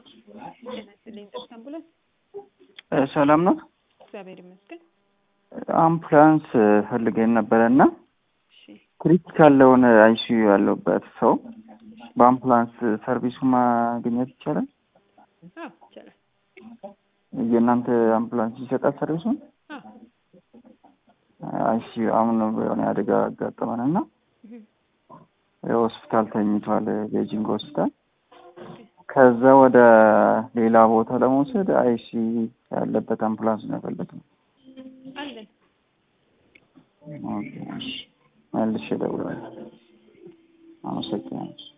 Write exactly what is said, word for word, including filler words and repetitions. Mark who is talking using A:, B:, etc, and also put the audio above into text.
A: ጤናስልኝ ተስተምቡለ
B: ሰላም ነው
A: እግዚአብሔር ይመስገን
B: አምቡላንስ ፈልገን ነበርና
A: እሺ
B: ክሪቲካል ለሆነ አይሲዩ ያለበት ሰው በአምቡላንስ ሰርቪሱ ማግኘት ይችላል?
A: አዎ ይችላል።
B: የእናንተ አምቡላንስ ይሰጣል ሰርቪሱን?
A: አዎ
B: አይሲዩ አሁን የሆነ አደጋ አጋጠመንና ሆስፒታል ተኝቷል ቤጂንግ ሆስፒታል ከዛ ወደ ሌላ ቦታ ለመውሰድ አይሲ ያለበት አምቡላንስ ነው የፈለግነው።
A: አለን
B: ኦኬ መልሼ እደውላለሁ። አመሰግናለሁ።